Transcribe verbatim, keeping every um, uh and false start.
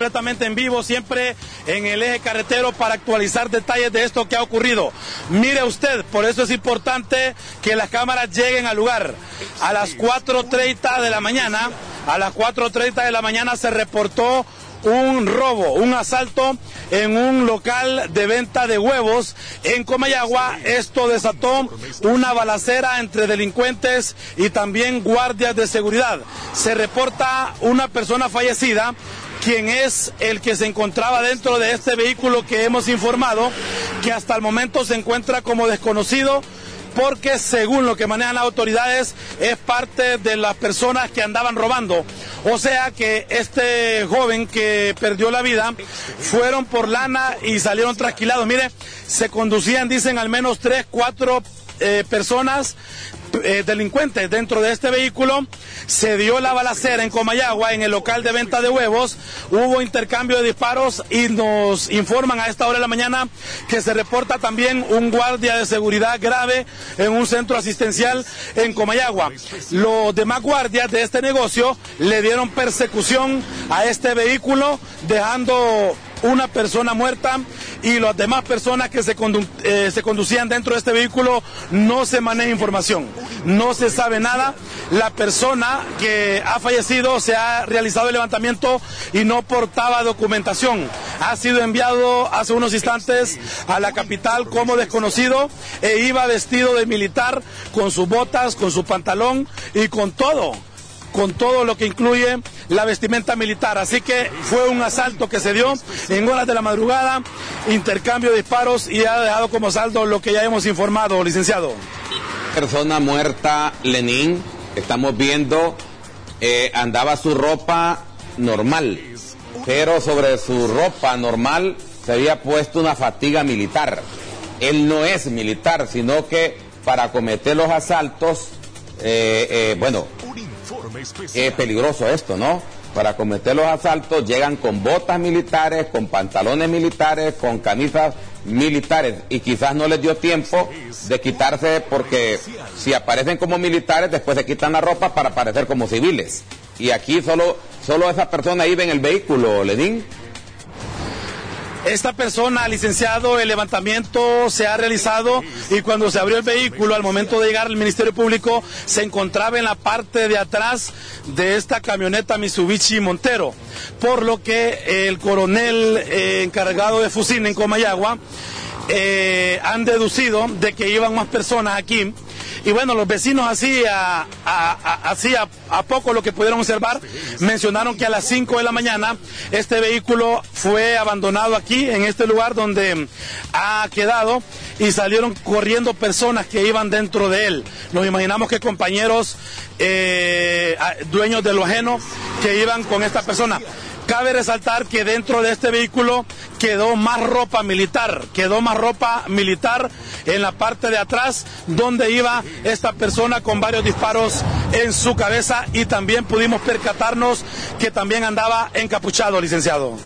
completamente en vivo, siempre en el eje carretero para actualizar detalles de esto que ha ocurrido. Mire usted, por eso es importante que las cámaras lleguen al lugar. A las cuatro treinta de la mañana, a las cuatro treinta de la mañana se reportó un robo, un asalto en un local de venta de huevos en Comayagua. Esto desató una balacera entre delincuentes y también guardias de seguridad. Se reporta una persona fallecida, quien es el que se encontraba dentro de este vehículo que hemos informado, que hasta el momento se encuentra como desconocido, porque según lo que manejan las autoridades es parte de las personas que andaban robando. O sea que este joven que perdió la vida fueron por lana y salieron trasquilados. Mire, se conducían, dicen, al menos tres, cuatro eh, personas eh, delincuentes dentro de este vehículo. Se dio la balacera en Comayagua, en el local de venta de huevos. Hubo intercambio de disparos y nos informan a esta hora de la mañana que se reporta también un guardia de seguridad grave en un centro asistencial en Comayagua. Los demás guardias de este negocio le dieron persecución a este vehículo, dejando una persona muerta, y las demás personas que se, condu eh, se conducían dentro de este vehículo no se maneja información, no se sabe nada. La persona que ha fallecido, se ha realizado el levantamiento y no portaba documentación. Ha sido enviado hace unos instantes a la capital como desconocido e iba vestido de militar, con sus botas, con su pantalón y con todo. con todo lo que incluye la vestimenta militar. Así que fue un asalto que se dio en horas de la madrugada, intercambio de disparos, y ha dejado como saldo lo que ya hemos informado, licenciado. Persona muerta, Lenín, estamos viendo, eh, andaba su ropa normal, pero sobre su ropa normal se había puesto una fatiga militar. Él no es militar, sino que para cometer los asaltos, eh, eh, bueno, es peligroso esto, ¿no? Para cometer los asaltos llegan con botas militares, con pantalones militares, con camisas militares, y quizás no les dio tiempo de quitarse, porque si aparecen como militares después se quitan la ropa para aparecer como civiles. Y aquí solo, solo esa persona iba en el vehículo, Lenín. Esta persona, licenciado, el levantamiento se ha realizado, y cuando se abrió el vehículo, al momento de llegar al Ministerio Público, se encontraba en la parte de atrás de esta camioneta Mitsubishi Montero, por lo que el coronel eh, encargado de Fucina en Comayagua eh, han deducido de que iban más personas aquí. Y bueno, los vecinos así a, a, a, así a, a poco lo que pudieron observar, mencionaron que a las cinco de la mañana este vehículo fue abandonado aquí, en este lugar donde ha quedado, y salieron corriendo personas que iban dentro de él. Nos imaginamos que compañeros eh, dueños de lo ajeno que iban con esta persona. Cabe resaltar que dentro de este vehículo quedó más ropa militar, quedó más ropa militar en la parte de atrás, donde iba esta persona con varios disparos en su cabeza, y también pudimos percatarnos que también andaba encapuchado, licenciado.